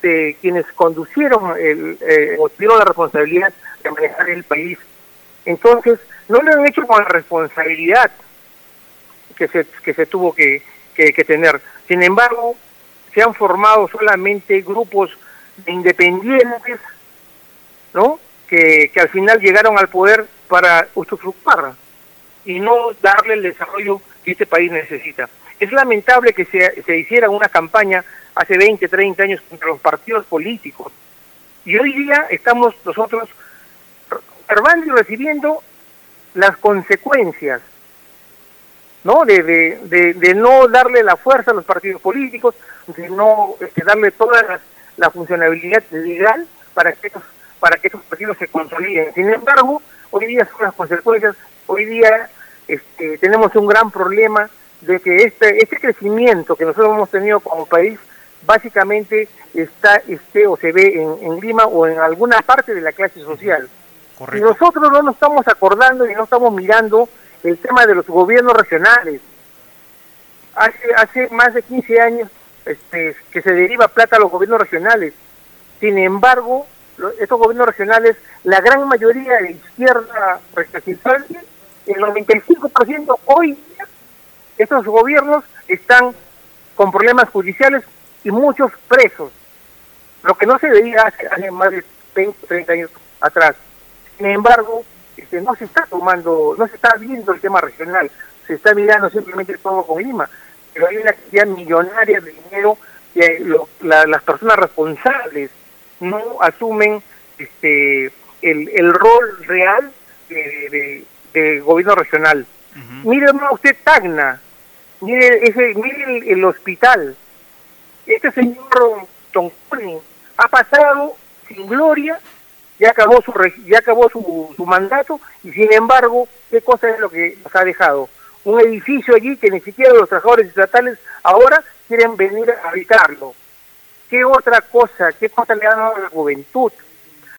quienes conducieron o tuvieron la responsabilidad de manejar el país. Entonces, no lo han hecho con la responsabilidad que se tuvo que tener. Sin embargo, se han formado solamente grupos de independientes, ¿no? Que al final llegaron al poder para usufructuar y no darle el desarrollo que este país necesita. Es lamentable que se hiciera una campaña hace 20, 30 años contra los partidos políticos. Y hoy día estamos nosotros observando y recibiendo las consecuencias, ¿no? De no darle la fuerza a los partidos políticos, de no darle toda la funcionalidad legal para que esos partidos se consoliden. Sin embargo, hoy día son las consecuencias. Hoy día tenemos un gran problema de que este crecimiento que nosotros hemos tenido como país básicamente o se ve en Lima o en alguna parte de la clase social. Correcto. Y nosotros no nos estamos acordando y no estamos mirando el tema de los gobiernos regionales. Hace más de 15 años que se deriva plata a los gobiernos regionales. Sin embargo, estos gobiernos regionales, la gran mayoría de izquierda recalcitrante, el 95% hoy, estos gobiernos están con problemas judiciales y muchos presos, lo que no se veía hace más de 20, 30 años atrás. Sin embargo, no se está viendo el tema regional, se está mirando simplemente todo con Lima, pero hay una cantidad millonaria de dinero que las personas responsables no asumen el rol real de gobierno regional. Mire usted Tacna, mire el hospital. Este señor Tonconi ha pasado sin gloria, ya acabó su mandato, y sin embargo, ¿qué cosa es lo que nos ha dejado? Un edificio allí que ni siquiera los trabajadores estatales ahora quieren venir a habitarlo. ¿Qué otra cosa? ¿Qué cosa le han dado a la juventud?